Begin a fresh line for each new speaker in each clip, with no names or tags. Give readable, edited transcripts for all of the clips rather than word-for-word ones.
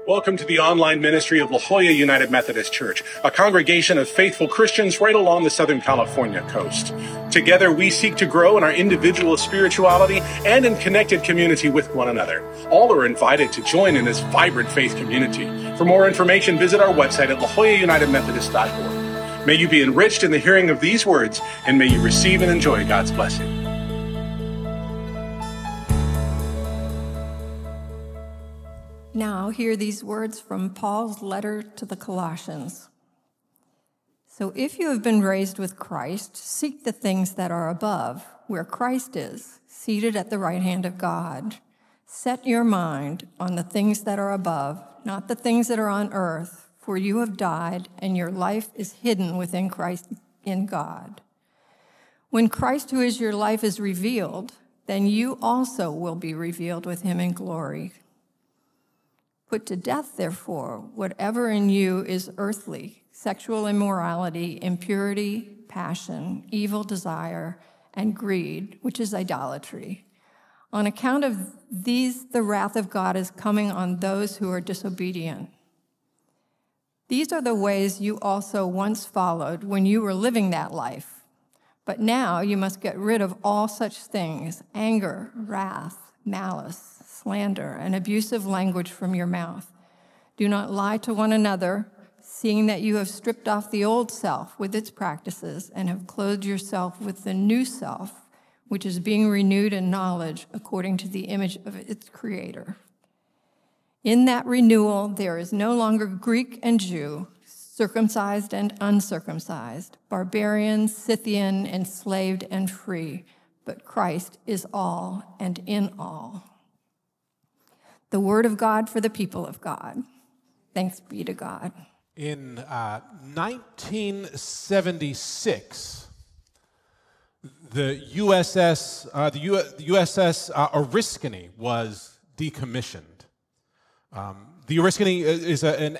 Welcome to the online ministry of La Jolla United Methodist Church, a congregation of faithful Christians right along the Southern California coast. Together, we seek to grow in our individual spirituality and in connected community with one another. All are invited to join in this vibrant faith community. For more information, visit our website at lajollaunitedmethodist.org. May you be enriched in the hearing of these words, and may you receive and enjoy God's blessing.
Now hear these words from Paul's letter to the Colossians. So if you have been raised with Christ, seek the things that are above, where Christ is, seated at the right hand of God. Set your mind on the things that are above, not the things that are on earth, for you have died, and your life is hidden within Christ in God. When Christ, who is your life, is revealed, then you also will be revealed with him in glory. Put to death, therefore, whatever in you is earthly, sexual immorality, impurity, passion, evil desire, and greed, which is idolatry. On account of these, the wrath of God is coming on those who are disobedient. These are the ways you also once followed when you were living that life. But now you must get rid of all such things: anger, wrath, malice, slander, and abusive language from your mouth. Do not lie to one another, seeing that you have stripped off the old self with its practices and have clothed yourself with the new self, which is being renewed in knowledge according to the image of its creator. In that renewal, there is no longer Greek and Jew, circumcised and uncircumcised, barbarian, Scythian, enslaved and free, but Christ is all and in all. The word of God for the people of God. Thanks be to God.
In 1976, the USS Oriskany was decommissioned. The Oriskany is an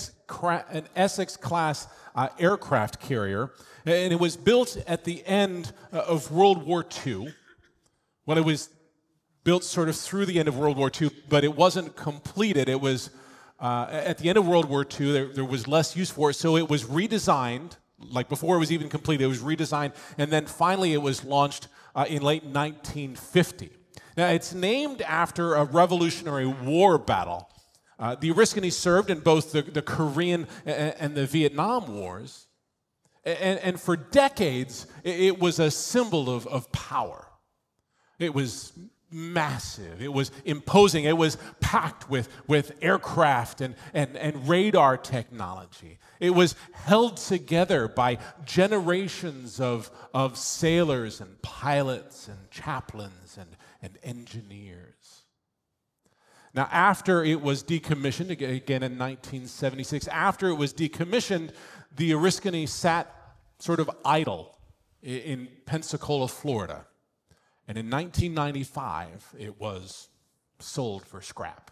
Essex-class aircraft carrier, and it was built at the end of World War II. When it was built sort of through the end of World War II, but it wasn't completed. It was, at the end of World War II, there was less use for it, so it was redesigned, like before it was even completed, it was redesigned, and then finally it was launched in late 1950. Now, it's named after a Revolutionary War battle. The Oriskany served in both the Korean and the Vietnam Wars, and for decades, it was a symbol of power. It was massive. It was imposing. It was packed with aircraft and radar technology. It was held together by generations of sailors and pilots and chaplains and engineers. Now, after it was decommissioned, again in 1976, after it was decommissioned, the Oriskany sat sort of idle in Pensacola, Florida. And in 1995, it was sold for scrap.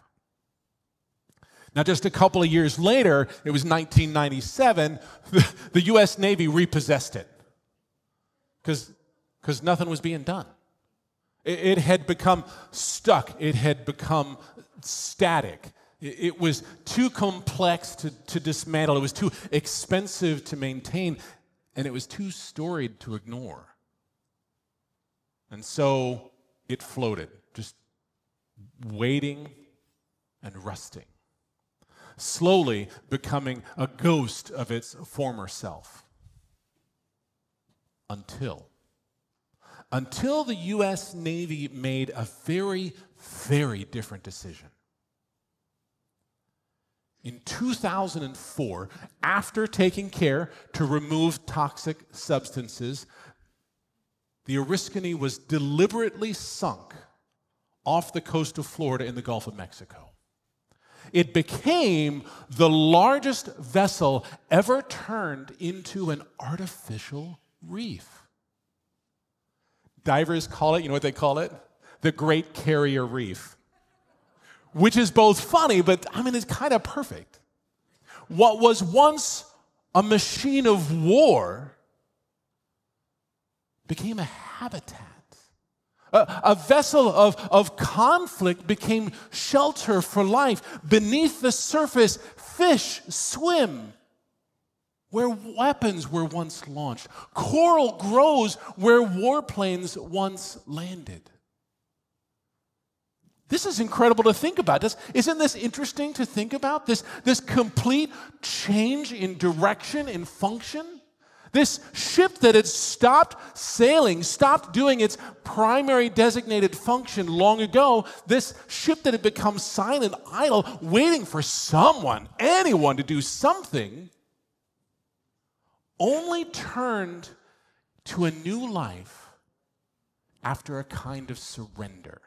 Now, just a couple of years later, it was 1997, the U.S. Navy repossessed it because nothing was being done. It had become stuck. It had become static. It was too complex to dismantle. It was too expensive to maintain, and it was too storied to ignore. And so it floated, just waiting and rusting, slowly becoming a ghost of its former self. Until the U.S. Navy made a very, very different decision. In 2004, after taking care to remove toxic substances, the Oriskany was deliberately sunk off the coast of Florida in the Gulf of Mexico. It became the largest vessel ever turned into an artificial reef. Divers call it, you know what they call it? The Great Carrier Reef, which is both funny, but it's kind of perfect. What was once a machine of war became a habitat A vessel of conflict became shelter for life. Beneath the surface, fish swim where weapons were once launched. Coral grows where warplanes once landed. This is incredible to think about. Isn't this interesting to think about? This complete change in direction and function? This ship that had stopped sailing, stopped doing its primary designated function long ago, this ship that had become silent, idle, waiting for someone, anyone to do something, only turned to a new life after a kind of surrender.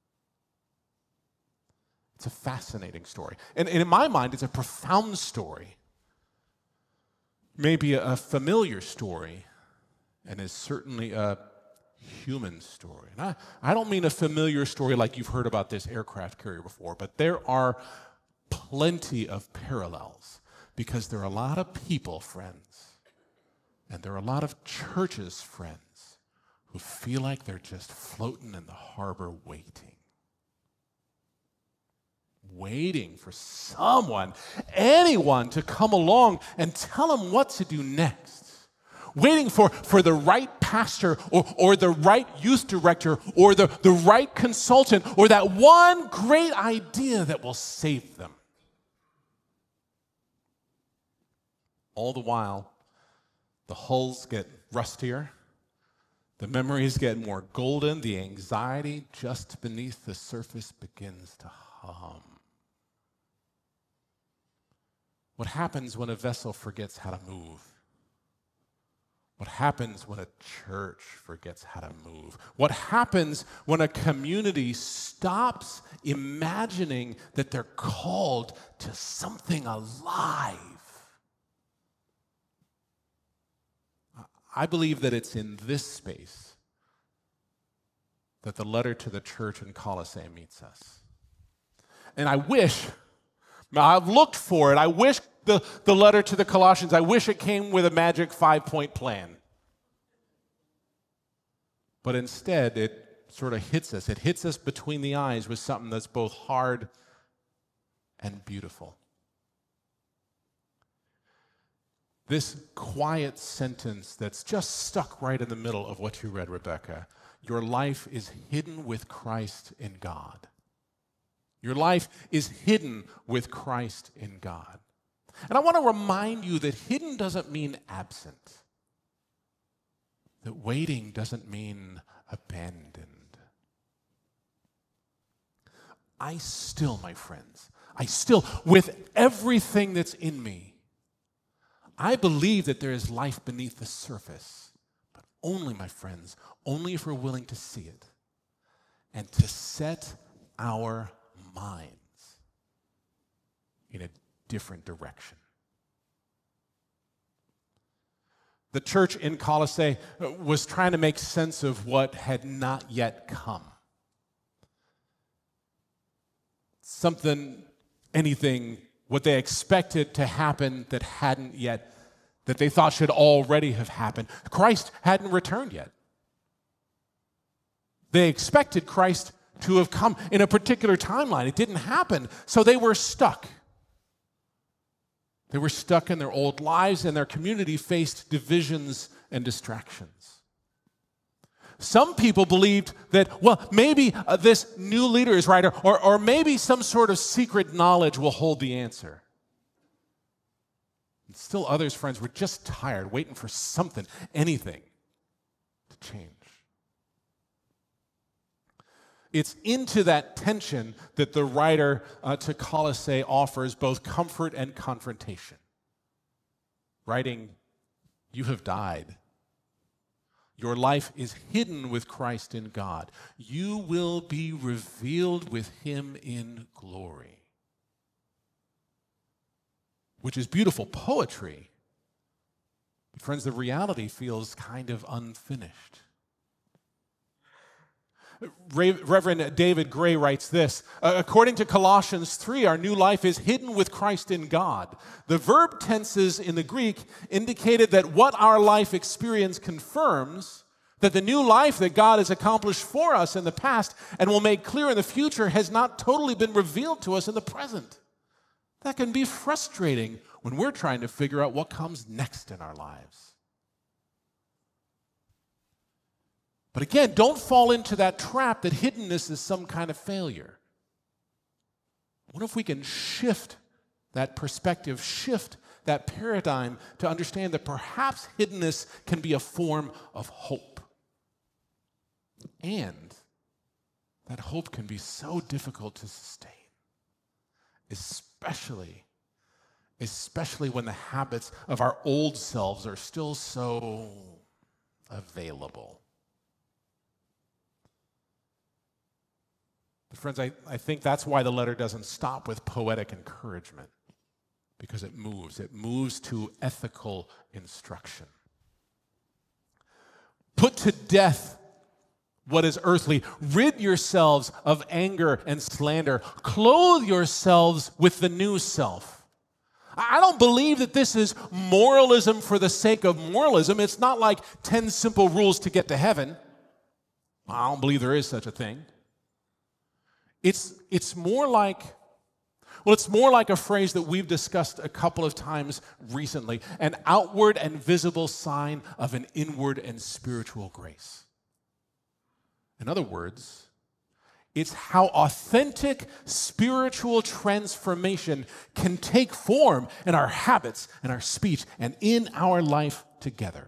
It's a fascinating story. And in my mind, it's a profound story. Maybe a familiar story, and is certainly a human story. And I don't mean a familiar story like you've heard about this aircraft carrier before, but there are plenty of parallels because there are a lot of people, friends, and there are a lot of churches, friends, who feel like they're just floating in the harbor waiting for someone, anyone to come along and tell them what to do next. Waiting for the right pastor or the right youth director or the right consultant or that one great idea that will save them. All the while, the hulls get rustier, the memories get more golden, the anxiety just beneath the surface begins to hum. What happens when a vessel forgets how to move? What happens when a church forgets how to move? What happens when a community stops imagining that they're called to something alive? I believe that it's in this space that the letter to the church in Colossae meets us. And I've looked for it. I wish the letter to the Colossians, I wish it came with a magic 5-point plan. But instead, it sort of hits us. It hits us between the eyes with something that's both hard and beautiful. This quiet sentence that's just stuck right in the middle of what you read, Rebecca. Your life is hidden with Christ in God. Your life is hidden with Christ in God. And I want to remind you that hidden doesn't mean absent. That waiting doesn't mean abandoned. I still, my friends, with everything that's in me, I believe that there is life beneath the surface. But only, my friends, only if we're willing to see it and to set our minds in a different direction. The church in Colossae was trying to make sense of what had not yet come. Anything, what they expected to happen that hadn't yet, that they thought should already have happened. Christ hadn't returned yet. They expected Christ to have come in a particular timeline. It didn't happen, so they were stuck. They were stuck in their old lives, and their community faced divisions and distractions. Some people believed that, well, maybe this new leader is right, or maybe some sort of secret knowledge will hold the answer. And still others, friends, were just tired, waiting for something, anything, to change. It's into that tension that the writer to Colossae offers both comfort and confrontation. Writing, you have died. Your life is hidden with Christ in God. You will be revealed with Him in glory. Which is beautiful poetry. But friends, the reality feels kind of unfinished. Reverend David Gray writes this, according to Colossians 3, our new life is hidden with Christ in God. The verb tenses in the Greek indicated that what our life experience confirms That the new life that God has accomplished for us in the past and will make clear in the future has not totally been revealed to us in the present. That can be frustrating when we're trying to figure out what comes next in our lives. But again, don't fall into that trap that hiddenness is some kind of failure. What if we can shift that perspective, shift that paradigm to understand that perhaps hiddenness can be a form of hope? And that hope can be so difficult to sustain, especially when the habits of our old selves are still so available. But friends, I think that's why the letter doesn't stop with poetic encouragement, because it moves to ethical instruction. Put to death what is earthly. Rid yourselves of anger and slander. Clothe yourselves with the new self. I don't believe that this is moralism for the sake of moralism. It's not like 10 simple rules to get to heaven. I don't believe there is such a thing. It's more like a phrase that we've discussed a couple of times recently, an outward and visible sign of an inward and spiritual grace. In other words, it's how authentic spiritual transformation can take form in our habits and our speech and in our life together.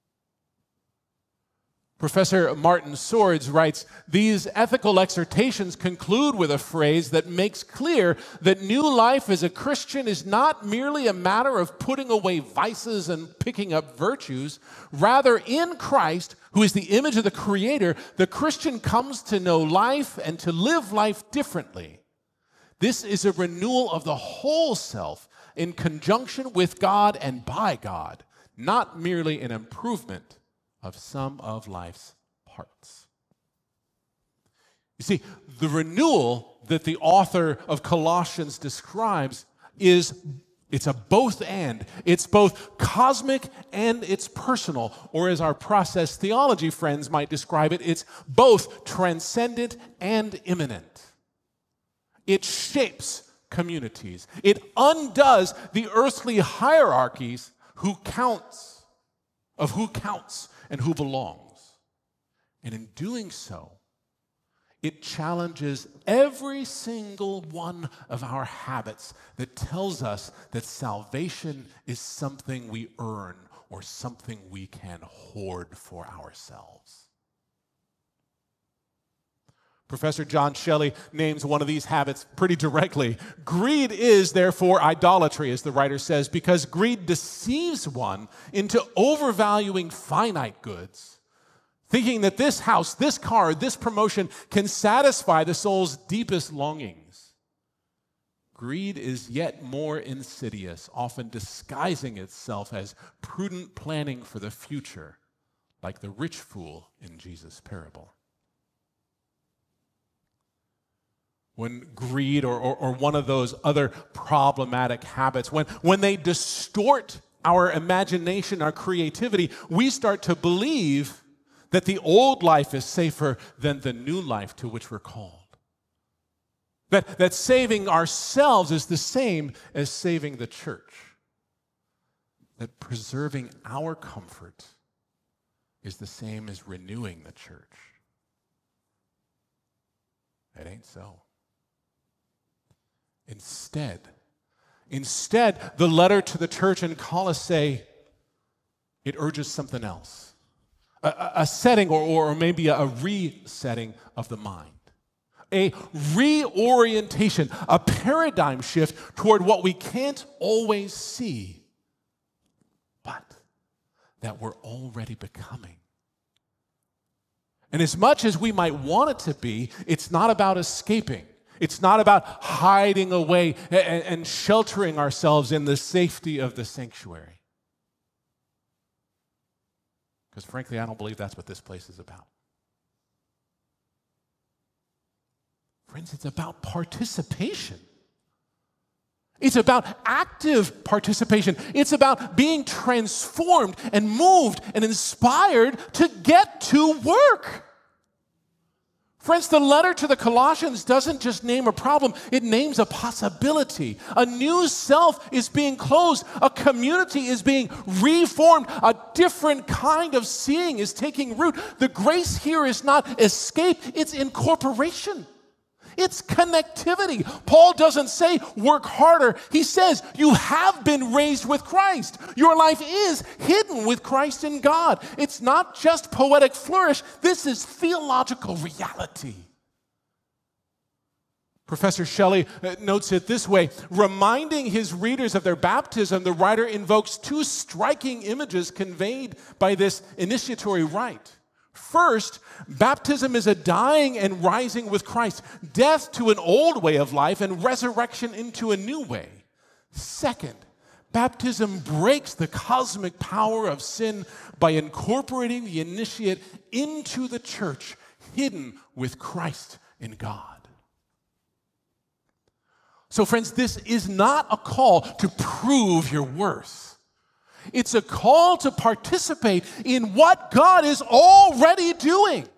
Professor Martin Swords writes, these ethical exhortations conclude with a phrase that makes clear that new life as a Christian is not merely a matter of putting away vices and picking up virtues. Rather, in Christ, who is the image of the Creator, the Christian comes to know life and to live life differently. This is a renewal of the whole self in conjunction with God and by God, not merely an improvement of some of life's parts. You see, the renewal that the author of Colossians describes it's a both and. It's both cosmic and it's personal. Or as our process theology friends might describe it, it's both transcendent and immanent. It shapes communities. It undoes the earthly hierarchies of who counts and who belongs. And in doing so, it challenges every single one of our habits that tells us that salvation is something we earn or something we can hoard for ourselves. Professor John Shelley names one of these habits pretty directly. Greed is, therefore, idolatry, as the writer says, because greed deceives one into overvaluing finite goods, thinking that this house, this car, this promotion can satisfy the soul's deepest longings. Greed is yet more insidious, often disguising itself as prudent planning for the future, like the rich fool in Jesus' parable. When greed or one of those other problematic habits, when they distort our imagination, our creativity, we start to believe that the old life is safer than the new life to which we're called. That saving ourselves is the same as saving the church. That preserving our comfort is the same as renewing the church. It ain't so. Instead, the letter to the church in Colossae, it urges something else. A setting or maybe a resetting of the mind. A reorientation, a paradigm shift toward what we can't always see, but that we're already becoming. And as much as we might want it to be, it's not about escaping. It's not about hiding away and sheltering ourselves in the safety of the sanctuary. Because frankly, I don't believe that's what this place is about. Friends, it's about participation. It's about active participation. It's about being transformed and moved and inspired to get to work. Friends, the letter to the Colossians doesn't just name a problem, it names a possibility. A new self is being closed. A community is being reformed. A different kind of seeing is taking root. The grace here is not escape, it's incorporation. It's connectivity. Paul doesn't say work harder. He says you have been raised with Christ. Your life is hidden with Christ in God. It's not just poetic flourish. This is theological reality. Professor Shelley notes it this way. Reminding his readers of their baptism, the writer invokes two striking images conveyed by this initiatory rite. First, baptism is a dying and rising with Christ, death to an old way of life and resurrection into a new way. Second, baptism breaks the cosmic power of sin by incorporating the initiate into the church, hidden with Christ in God. So friends, this is not a call to prove your worth. It's a call to participate in what God is already doing.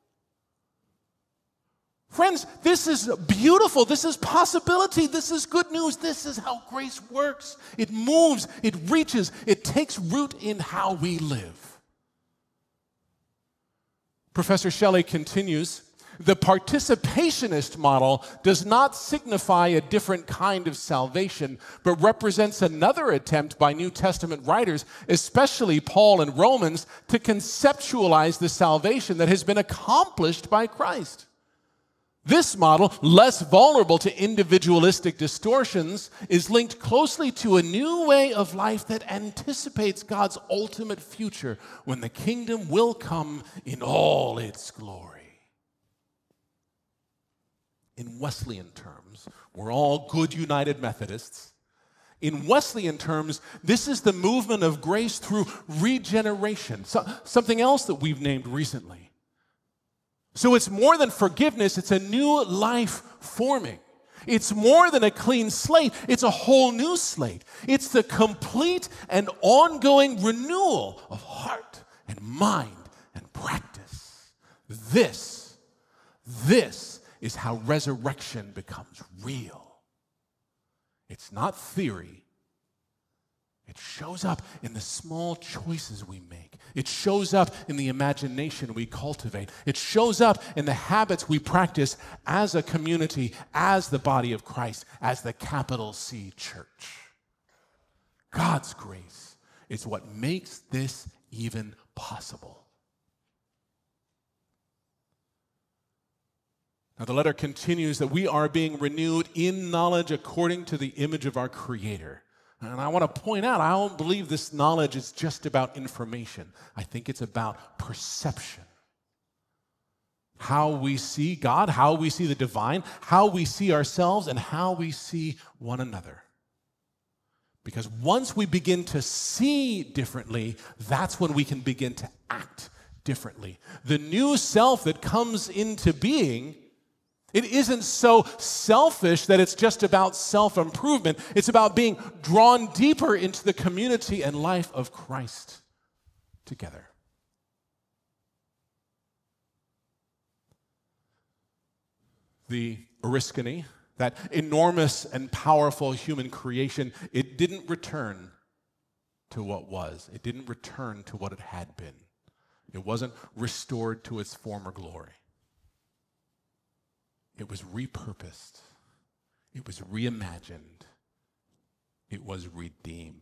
Friends, this is beautiful. This is possibility. This is good news. This is how grace works. It moves, it reaches, it takes root in how we live. Professor Shelley continues, the participationist model does not signify a different kind of salvation, but represents another attempt by New Testament writers, especially Paul and Romans, to conceptualize the salvation that has been accomplished by Christ. This model, less vulnerable to individualistic distortions, is linked closely to a new way of life that anticipates God's ultimate future when the kingdom will come in all its glory. In Wesleyan terms, we're all good United Methodists. In Wesleyan terms, this is the movement of grace through regeneration, something else that we've named recently. So it's more than forgiveness, it's a new life forming. It's more than a clean slate, it's a whole new slate. It's the complete and ongoing renewal of heart and mind and practice. This is how resurrection becomes real. It's not theory. It shows up in the small choices we make. It shows up in the imagination we cultivate. It shows up in the habits we practice as a community, as the body of Christ, as the capital C church. God's grace is what makes this even possible. Now, the letter continues that we are being renewed in knowledge according to the image of our Creator. And I want to point out, I don't believe this knowledge is just about information. I think it's about perception. How we see God, how we see the divine, how we see ourselves, and how we see one another. Because once we begin to see differently, that's when we can begin to act differently. The new self that comes into being, it isn't so selfish that it's just about self-improvement. It's about being drawn deeper into the community and life of Christ together. The Oriskany, that enormous and powerful human creation, it didn't return to what was. It didn't return to what it had been. It wasn't restored to its former glory. It was repurposed. It was reimagined. It was redeemed.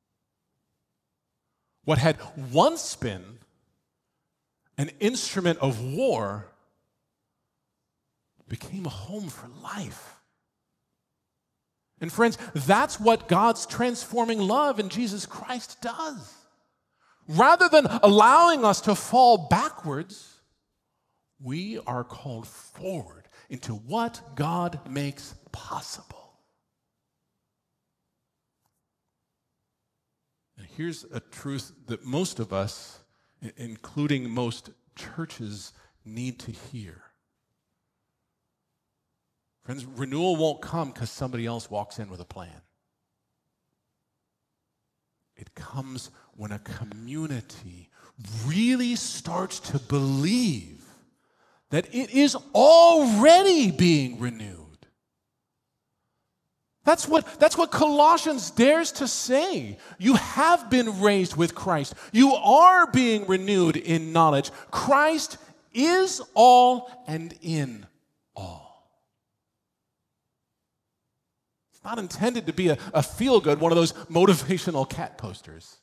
What had once been an instrument of war became a home for life. And friends, that's what God's transforming love in Jesus Christ does. Rather than allowing us to fall backwards, we are called forward into what God makes possible. And here's a truth that most of us, including most churches, need to hear. Friends, renewal won't come because somebody else walks in with a plan. It comes when a community really starts to believe that it is already being renewed. That's what Colossians dares to say. You have been raised with Christ. You are being renewed in knowledge. Christ is all and in all. It's not intended to be a feel-good, one of those motivational cat posters.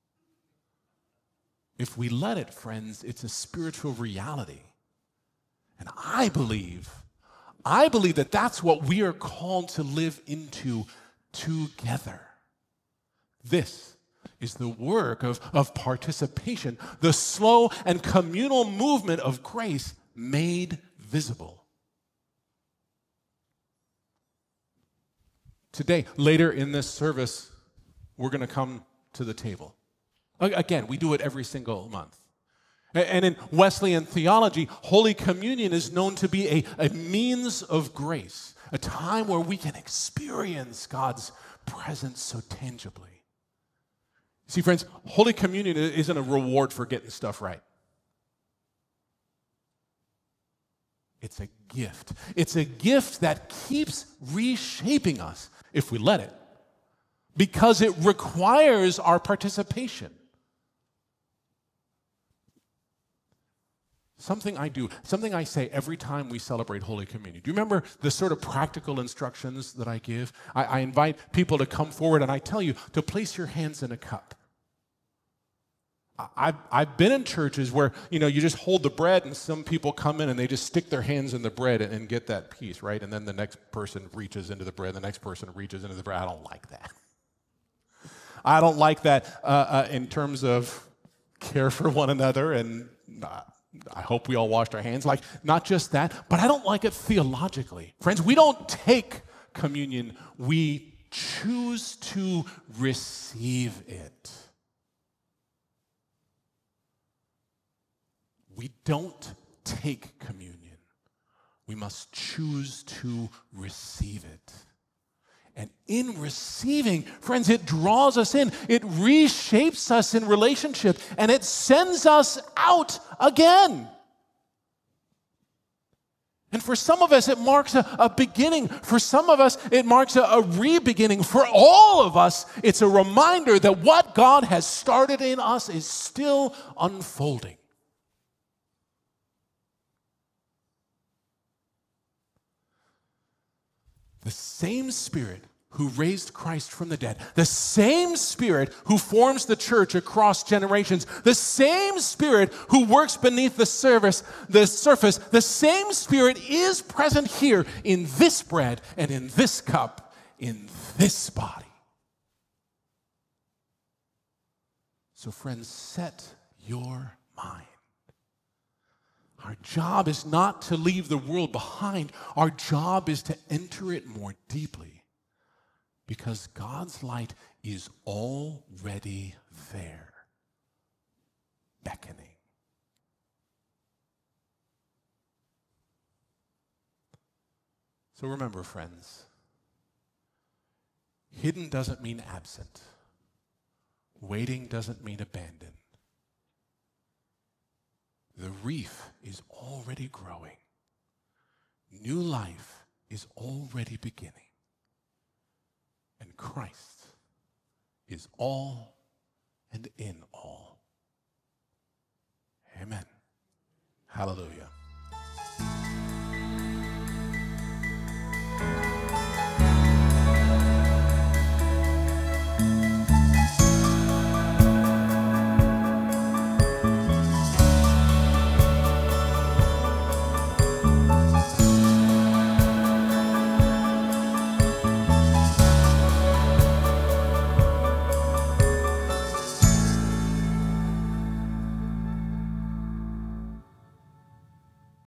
If we let it, friends, it's a spiritual reality. And I believe that that's what we are called to live into together. This is the work of participation, the slow and communal movement of grace made visible. Today, later in this service, we're going to come to the table. Again, we do it every single month. And in Wesleyan theology, Holy Communion is known to be a means of grace, a time where we can experience God's presence so tangibly. See, friends, Holy Communion isn't a reward for getting stuff right. It's a gift. It's a gift that keeps reshaping us, if we let it, because it requires our participation. Something I say every time we celebrate Holy Communion. Do you remember the sort of practical instructions that I give? I invite people to come forward and I tell you to place your hands in a cup. I've been in churches where, you just hold the bread and some people come in and they just stick their hands in the bread and get that piece, right? And then the next person reaches into the bread, the next person reaches into the bread. I don't like that. I don't like that in terms of care for one another, and I hope we all washed our hands. Not just that, but I don't like it theologically. Friends, we don't take communion, we choose to receive it. We don't take communion. We must choose to receive it. And in receiving, friends, it draws us in. It reshapes us in relationship, and it sends us out again. And for some of us, it marks a beginning. For some of us, it marks a re-beginning. For all of us, it's a reminder that what God has started in us is still unfolding. The same Spirit who raised Christ from the dead, the same Spirit who forms the church across generations, the same Spirit who works beneath the surface, the same Spirit is present here in this bread and in this cup, in this body. So friends, set your mind. Our job is not to leave the world behind. Our job is to enter it more deeply, because God's light is already there, beckoning. So remember, friends, hidden doesn't mean absent. Waiting doesn't mean abandoned. The reef is already growing. New life is already beginning. And Christ is all and in all. Amen. Hallelujah.